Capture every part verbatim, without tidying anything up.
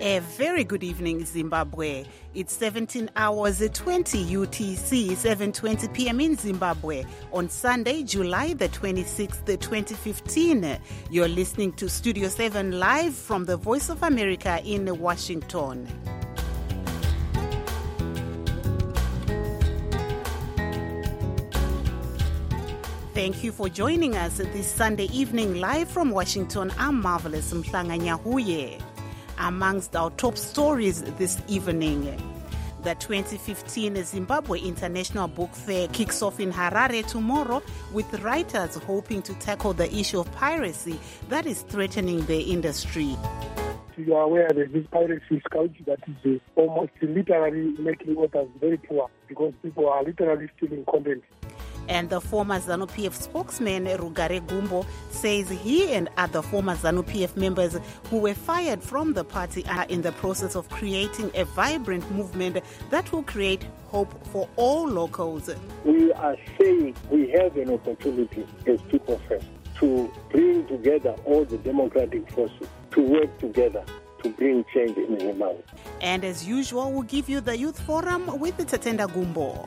A very good evening, Zimbabwe. It's seventeen hours twenty U T C, seven twenty p.m. in Zimbabwe on Sunday, July the twenty-sixth, twenty fifteen. You're listening to Studio seven live from the Voice of America in Washington. Thank you for joining us this Sunday evening live from Washington. I'm Marvelous Mhlanganyahuye. Amongst our top stories this evening, the twenty fifteen Zimbabwe International Book Fair kicks off in Harare tomorrow, with writers hoping to tackle the issue of piracy that is threatening the industry. You are aware that this piracy scourge that is uh, almost literally making authors very poor because people are literally stealing content. And the former ZANU-P F spokesman, Rugare Gumbo, says he and other former ZANU-P F members who were fired from the party are in the process of creating a vibrant movement that will create hope for all locals. We are saying we have an opportunity as People First to bring together all the democratic forces to work together to bring change in Zimbabwe. And as usual, we'll give you the Youth Forum with the Tatenda Gumbo.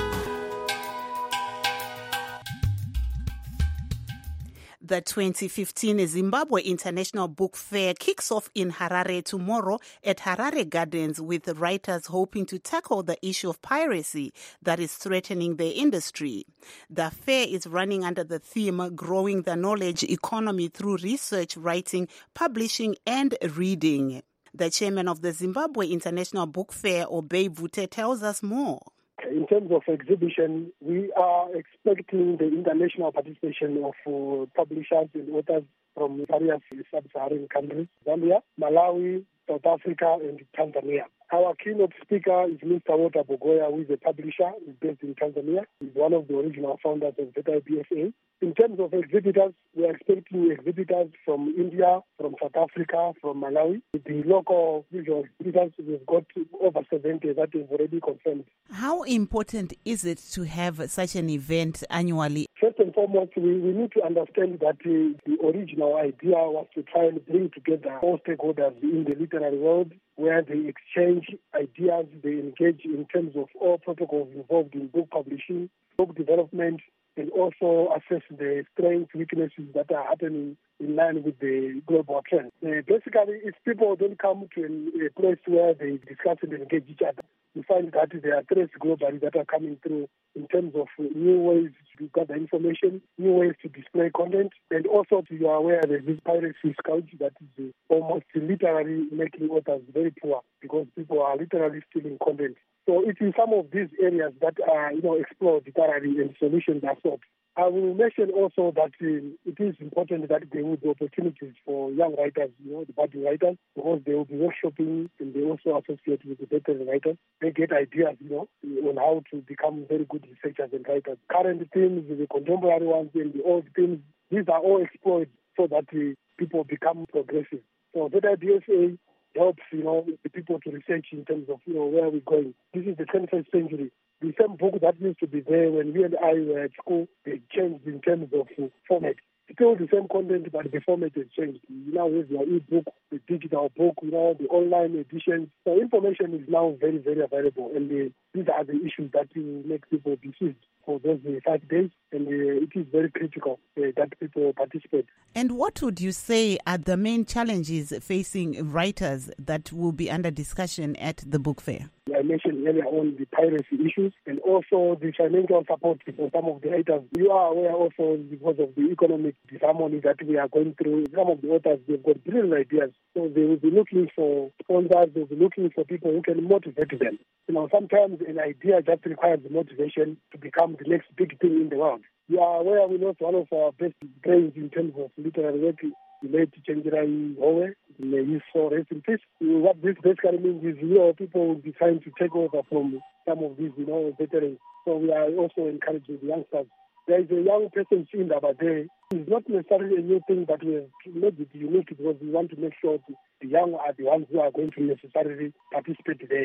The twenty fifteen Zimbabwe International Book Fair kicks off in Harare tomorrow at Harare Gardens, with writers hoping to tackle the issue of piracy that is threatening the industry. The fair is running under the theme Growing the Knowledge Economy Through Research, Writing, Publishing and Reading. The chairman of the Zimbabwe International Book Fair, Obey Vute, tells us more. In terms of exhibition, we are expecting the international participation of uh, publishers and authors from various sub-Saharan countries, Zambia, Malawi, South Africa, and Tanzania. Our keynote speaker is Mister Walter Bogoya, who is a publisher, is based in Tanzania. He's one of the original founders of Z I B F A. In terms of exhibitors, we are expecting exhibitors from India, from South Africa, from Malawi. The local visual exhibitors, we've got over seventy that is already confirmed. How important is it to have such an event annually? First and foremost, we, we need to understand that uh, the original idea was to try and bring together all stakeholders in the literary world, where they exchange ideas, they engage in terms of all protocols involved in book publishing, book development, and also assess the strengths, weaknesses that are happening in line with the global trend. Uh, basically, if people don't come to a, a place where they discuss and engage each other, you find that there are threats globally that are coming through in terms of new ways to gather information, new ways to display content, and also you are aware that this piracy scourge that is almost literally making authors very poor because people are literally stealing content. So it is some of these areas that are, you know, explored thoroughly and solutions are sought. I will mention also that uh, it is important that there will be opportunities for young writers, you know, the budding writers, because they will be workshopping and they also associate with the veteran writers. They get ideas, you know, on how to become very good researchers and writers. Current themes, the contemporary ones, and the old themes, these are all explored so that uh, people become progressive. So Z I B F A helps, you know, the people to research in terms of, you know, where we're going. This is the twenty-first century. The same book that used to be there when we and I were at school, they changed in terms of uh, format. Still the same content, but the format has changed. You now have your e-book, the digital book, you know, the online editions. So information is now very, very available. And uh, these are the issues that will make people deceive for those uh, five days. And uh, it is very critical uh, that people participate. And what would you say are the main challenges facing writers that will be under discussion at the book fair? I mentioned earlier on the piracy issues and also the financial support for some of the writers. You are aware also because of the economic disharmony that we are going through. Some of the authors, they've got brilliant ideas. So they will be looking for sponsors, they'll be looking for people who can motivate them. You know, sometimes an idea just requires motivation to become the next big thing in the world. You are aware we lost one of our best brains in terms of literary work, the late Chenjirai Howe, may use for rest in peace. What this basically means is, you know, people will be trying to take over from some of these, you know, veterans. So we are also encouraging the youngsters. There is a young person in Abade. It's not necessarily a new thing, but we have made it unique because we want to make sure the young are the ones who are going to necessarily participate there.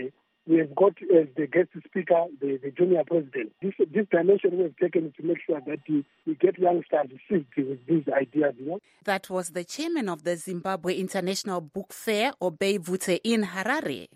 we have got as the guest speaker the, the junior president. This this dimension we have taken to make sure that we, we get youngsters seized with these ideas. You know? That was the chairman of the Zimbabwe International Book Fair, Obey Vute, in Harare.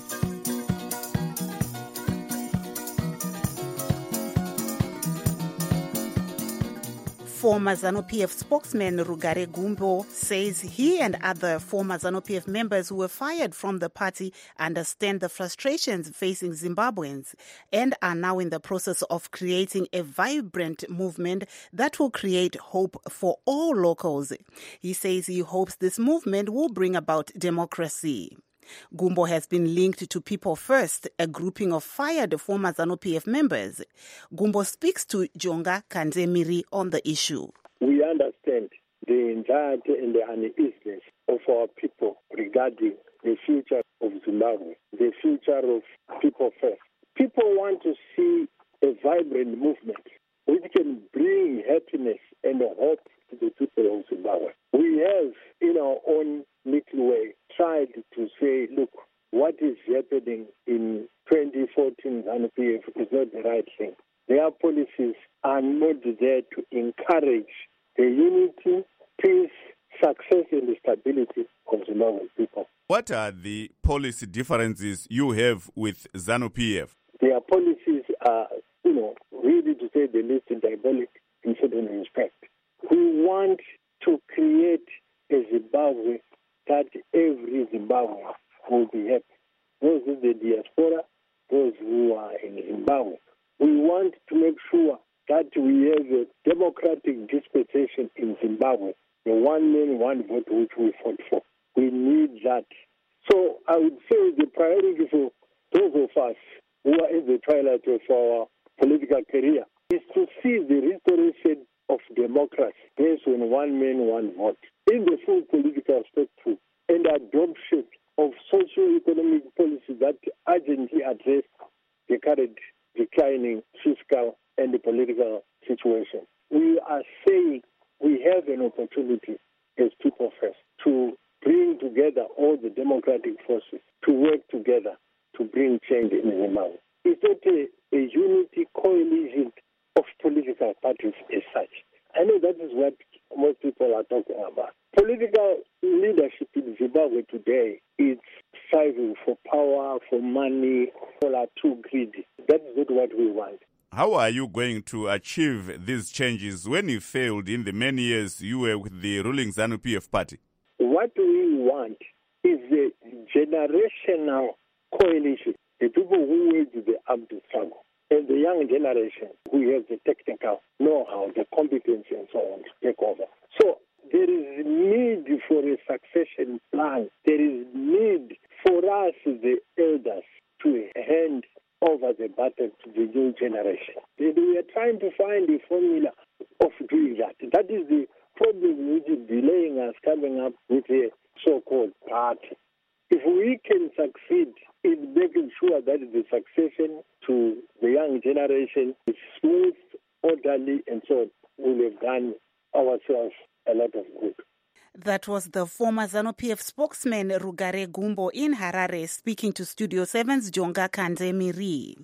Former ZANU-P F spokesman Rugare Gumbo says he and other former ZANU-P F members who were fired from the party understand the frustrations facing Zimbabweans and are now in the process of creating a vibrant movement that will create hope for all locals. He says he hopes this movement will bring about democracy. Gumbo has been linked to People First, a grouping of fired former ZANU-P F members. Gumbo speaks to Jonga Kandemiri on the issue. We understand the anxiety and the uneasiness of our people regarding the future of Zimbabwe, the future of People First. People want to see a vibrant movement which can bring happiness and hope to the people of Zimbabwe. We have, in our own little way, tried to say, look, what is happening in twenty fourteen ZANU-P F is not the right thing. Their policies are not there to encourage the unity, peace, success, and the stability of Zimbabwe people. What are the policy differences you have with ZANU-P F? Their policies are, you know, really, to say the least, diabolic in certain respect. We want to create a Zimbabwe that every Zimbabwean will be happy. Those in the diaspora, those who are in Zimbabwe. We want to make sure that we have a democratic dispensation in Zimbabwe, the one man, one vote which we fought for. We need that. So I would say the priority for those of us who are in the twilight of our political career is to see the restoration of democracy based on one man, one vote in the full political spectrum and adoption of socio-economic policies that urgently address the current declining fiscal and the political situation. We are saying we have an opportunity as People First to bring together all the democratic forces to work together to bring change in Zimbabwe. It's not a, a unity coalition of political parties as such. I know that is what most people are talking about. Political leadership in Zimbabwe today is striving for power, for money. People are too greedy. That is not what we want. How are you going to achieve these changes when you failed in the many years you were with the ruling ZANU-P F party? What we want is a generational coalition. The people who wage the armed struggle and the young generation who have the technical know-how, the competence and so on to take over. So there is need for a succession plan. There is need for us, the elders, to hand over the baton to the new generation. We are trying to find a formula of doing that. That is the problem which is delaying us coming up with a so-called party. If we can succeed in making sure that the succession to the young generation is smooth, orderly, and so on, we have done ourselves a lot of good. That was the former ZANU-P F spokesman Rugare Gumbo in Harare speaking to Studio seven's Jonga Kandemiri.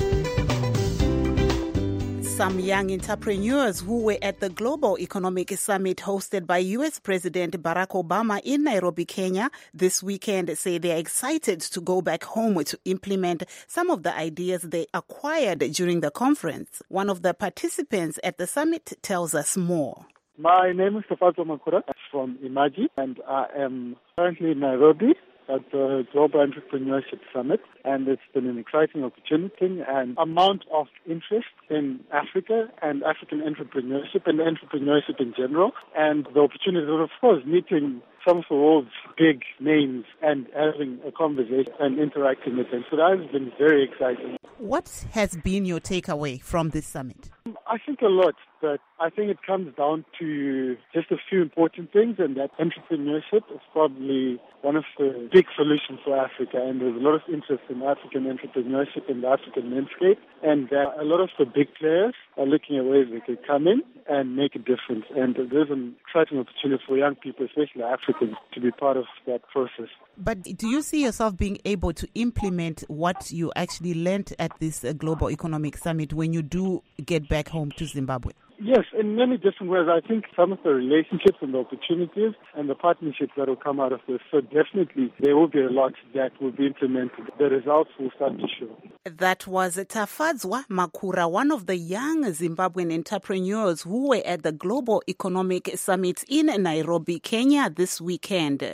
Some young entrepreneurs who were at the Global Economic Summit hosted by U S President Barack Obama in Nairobi, Kenya this weekend say they are excited to go back home to implement some of the ideas they acquired during the conference. One of the participants at the summit tells us more. My name is Tafato Makura. I'm from Imaji, and I am currently in Nairobi at the Global Entrepreneurship Summit, and it's been an exciting opportunity and amount of interest in Africa and African entrepreneurship and entrepreneurship in general, and the opportunity of, of course, meeting some of the world's big names and having a conversation and interacting with them. So that has been very exciting. What has been your takeaway from this summit? I think a lot that I think it comes down to just a few important things, and that entrepreneurship is probably one of the big solutions for Africa, and there's a lot of interest in African entrepreneurship in the African landscape, and uh, a lot of the big players are looking at ways they can come in and make a difference, and there's an exciting opportunity for young people, especially Africans, to be part of that process. But do you see yourself being able to implement what you actually learned at this uh, Global Economic Summit when you do get back home to Zimbabwe? Yes, in many different ways. I think some of the relationships and the opportunities and the partnerships that will come out of this. So definitely there will be a lot that will be implemented. The results will start to show. That was Tafadzwa Makura, one of the young Zimbabwean entrepreneurs who were at the Global Economic Summit in Nairobi, Kenya this weekend.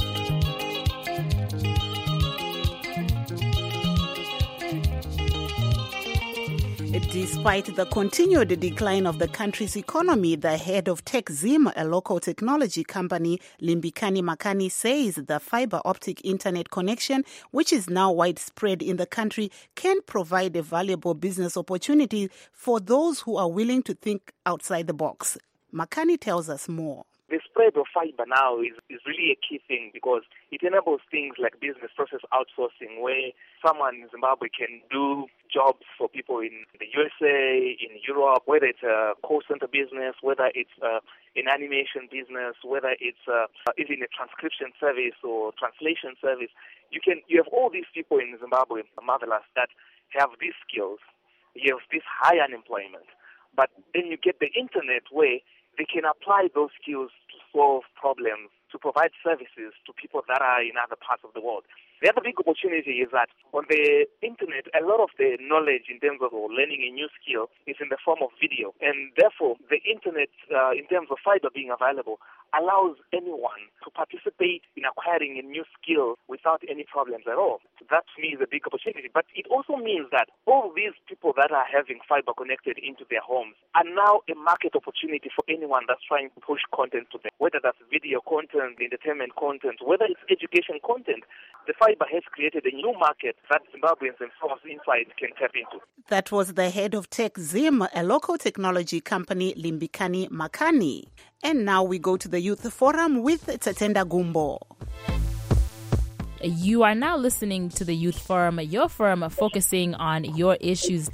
Despite the continued decline of the country's economy, the head of TechZim, a local technology company, Limbikani Makani, says the fiber optic internet connection, which is now widespread in the country, can provide a valuable business opportunity for those who are willing to think outside the box. Makani tells us more. The spread of fiber now is, is really a key thing because it enables things like business process outsourcing, where someone in Zimbabwe can do jobs for people in the U S A, in Europe, whether it's a call center business, whether it's uh, an animation business, whether it's uh, even a transcription service or translation service. You can you have all these people in Zimbabwe, marvelous, that have these skills. You have this high unemployment. But then you get the internet where they can apply those skills to solve problems, to provide services to people that are in other parts of the world. The other big opportunity is that on the internet, a lot of the knowledge in terms of learning a new skill is in the form of video. And therefore, the internet, uh, in terms of fiber being available, allows anyone to participate in acquiring a new skill without any problems at all. So that, to me, is a big opportunity. But it also means that all these people that are having fiber connected into their homes are now a market opportunity for anyone that's trying to push content to them, whether that's video content, entertainment content, whether it's education content. The fiber has created a new market that Zimbabweans themselves inside can tap into. That was the head of TechZim, a local technology company, Limbikani Makani. And now we go to the Youth Forum with Tatenda Gumbo. You are now listening to the Youth Forum, your forum focusing on your issues.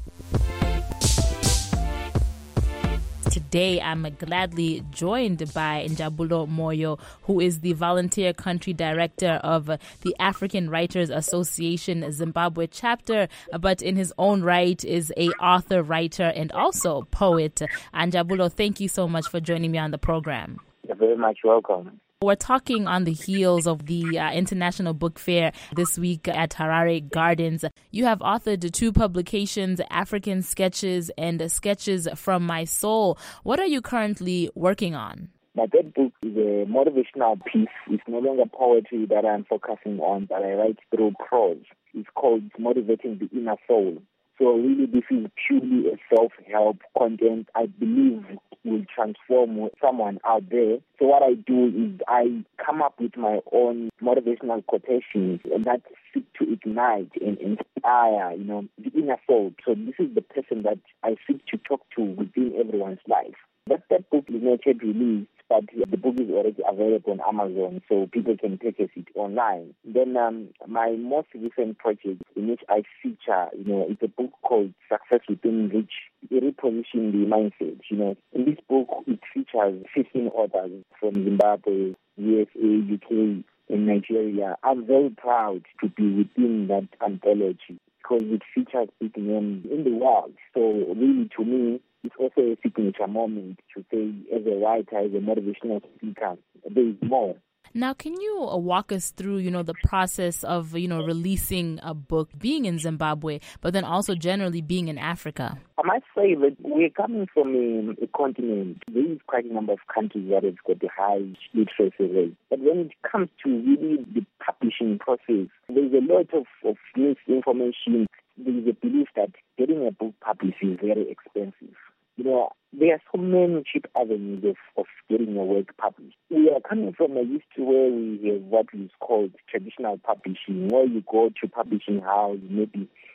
Today, I'm gladly joined by Njabulo Moyo, who is the volunteer country director of the African Writers Association Zimbabwe chapter, but in his own right is a author, writer, and also poet. Njabulo, thank you so much for joining me on the program. You're very much welcome. We're talking on the heels of the uh, International Book Fair this week at Harare Gardens. You have authored two publications, African Sketches and Sketches from My Soul. What are you currently working on? My third book is a motivational piece. It's no longer poetry that I'm focusing on, but I write through prose. It's called Motivating the Inner Soul. So really this is purely a self-help content I believe will transform someone out there. So what I do is I come up with my own motivational quotations that seek to ignite and inspire, you know, the inner soul. So this is the person that I seek to talk to within everyone's life. That, that book is not yet released, but the book is already available on Amazon, so people can purchase it online. Then um, my most recent project in which I feature, you know, it's a book called Success Within Reach. It repositions the mindset, you know. In this book, it features fifteen authors from Zimbabwe, U S A, U K, and Nigeria. I'm very proud to be within that anthology because it features big names in the world. So really, to me, it's also a signature moment to say, as a writer, as a motivational speaker, there is more. Now, can you walk us through, you know, the process of, you know, releasing a book, being in Zimbabwe, but then also generally being in Africa? I must say that we're coming from a, a continent. There is quite a number of countries that have got a high literacy rate. But when it comes to really the publishing process, there's a lot of, of misinformation. There is a belief that getting a book published is very expensive. You know, there are so many cheap avenues of, of getting a work published. We are coming from a history where we have what is called traditional publishing, where you go to publishing house, maybe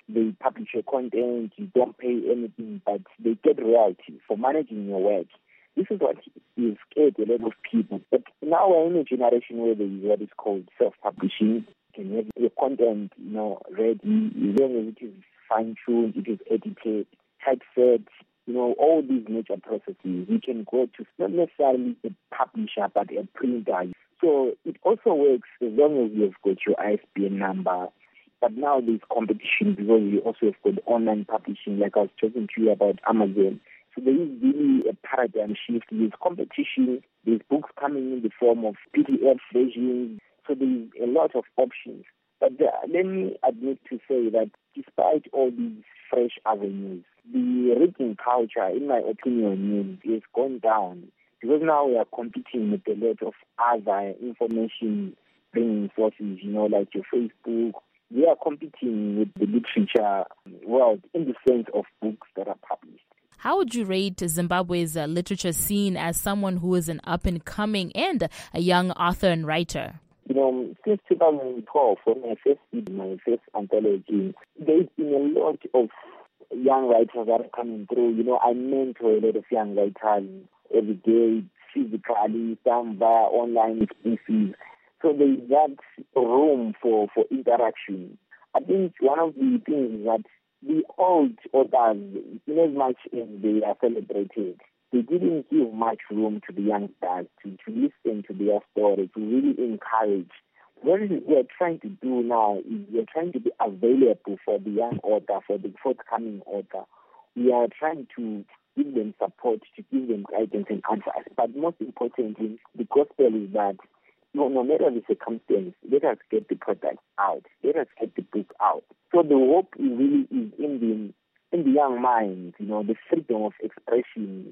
they publish your content, you don't pay anything, but they get royalty for managing your work. This is what is scared a lot of people. But now we're in a generation where there is what is called self-publishing. You can have your content, you know, ready, as long as it is fine-tuned, it is edited, typeset, you know, all these major processes. You can go to not necessarily a publisher, but a printer. So it also works as long as you've got your I S B N number. But now there's competition because you also have got online publishing, like I was talking to you about Amazon. So there is really a paradigm shift. There's competition. There's books coming in the form of P D F versions. So there's a lot of options. But uh, let me admit to say that despite all these fresh avenues, the reading culture, in my opinion, has gone down because now we are competing with a lot of other information bringing sources, you know, like your Facebook. We are competing with the literature world in the sense of books that are published. How would you rate Zimbabwe's uh, literature scene as someone who is an up-and-coming and a young author and writer? You know, since two thousand twelve, when I first did my first anthology, there's been a lot of young writers that are coming through. You know, I mentor a lot of young writers every day, physically, some via online spaces. So there's that room for, for interaction. I think one of the things is that the old authors, in as much as they are celebrated, they didn't give much room to the youngsters to, to listen to their story, to really encourage. What we're trying to do now is we're trying to be available for the young author, for the forthcoming author. We are trying to give them support, to give them guidance and advice. But most importantly, the gospel is that no, no matter the circumstance, let us get the product out. Let us get the book out. So the hope really is in the in the young mind, you know, the freedom of expression.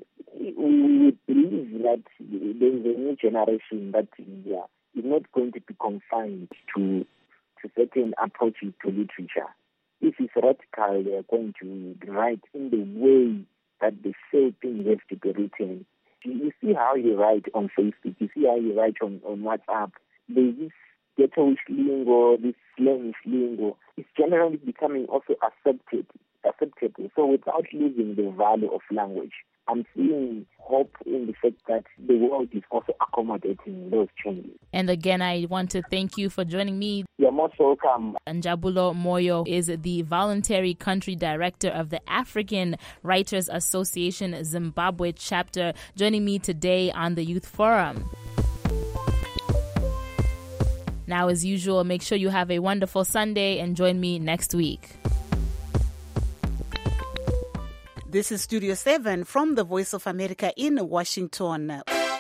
We believe that there is a new generation that yeah, is not going to be confined to to certain approaches to literature. If it's radical, they are going to write in the way that they say things have to be written. You see how you write on Facebook, you see how you write on, on WhatsApp. There's this ghettoish lingo, this slangish lingo. It's generally becoming also accepted, acceptable. So without losing the value of language, I'm seeing hope in the fact that the world is also accommodating those changes. And again, I want to thank you for joining me. You're most welcome. Njabulo Moyo is the voluntary country director of the African Writers Association Zimbabwe chapter, joining me today on the Youth Forum. Now, as usual, make sure you have a wonderful Sunday and join me next week. This is Studio seven from the Voice of America in Washington.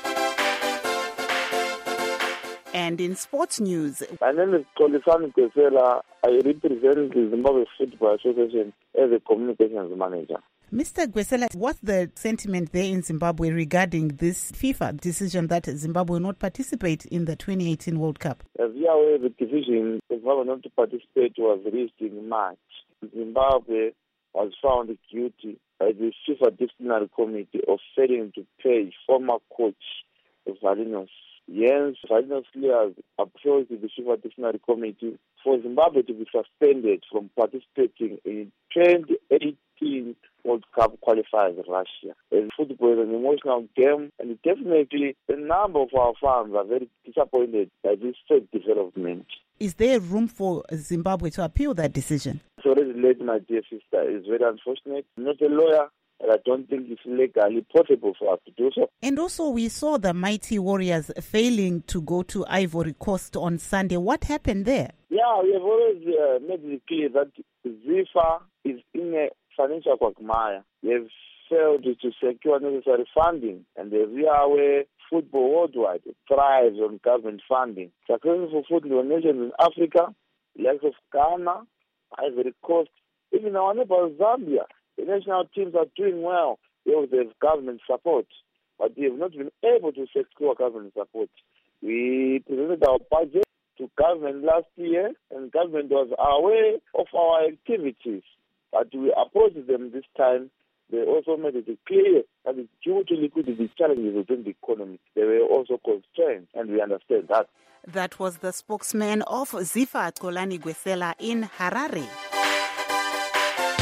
And in sports news, my name is Kolisani Kwesela. I represent the Zimbabwe Football Association as a communications manager. Mister Gwesela, what's the sentiment there in Zimbabwe regarding this FIFA decision that Zimbabwe will not participate in the twenty eighteen World Cup? As you are aware, the decision of Zimbabwe not to participate was reached in March. Zimbabwe was found guilty by the FIFA Disciplinary Committee of failing to pay former coach Valinos. Jens Valinos has approached the FIFA Disciplinary Committee for Zimbabwe to be suspended from participating in twenty eighteen World Cup qualifiers in Russia. As football is an emotional game, and definitely a number of our fans are very disappointed by this sad development. Is there room for Zimbabwe to appeal that decision? It's already late, my dear sister. It's very unfortunate. I'm not a lawyer, and I don't think it's legally possible for us to do so. And also, we saw the Mighty Warriors failing to go to Ivory Coast on Sunday. What happened there? Yeah, we have always uh, made it clear that FIFA is in a financial quagmire. They have failed to secure necessary funding, and the real way football worldwide thrives on government funding. Successful football nations in Africa, likes of Ghana, Ivory Coast, even our neighbor Zambia, the national teams are doing well because they have government support, but they have not been able to secure government support. We presented our budget to government last year, and government was aware of our activities, but we approached them this time. They also made it clear that due to liquidity challenges within the economy, they were also constrained, and we understand that. That was the spokesman of ZIFA, Xolani Gwesela, in Harare.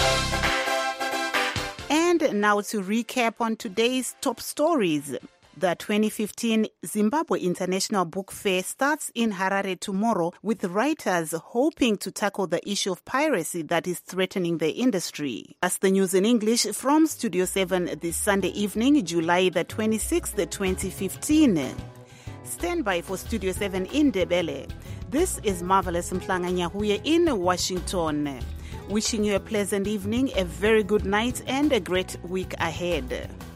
And now to recap on today's top stories. The twenty fifteen Zimbabwe International Book Fair starts in Harare tomorrow, with writers hoping to tackle the issue of piracy that is threatening the industry. That's the news in English from Studio seven this Sunday evening, July the twenty-sixth, twenty fifteen. Stand by for Studio seven in Ndebele. This is Marvelous Mhlanga-Nyahuye in Washington. Wishing you a pleasant evening, a very good night, and a great week ahead.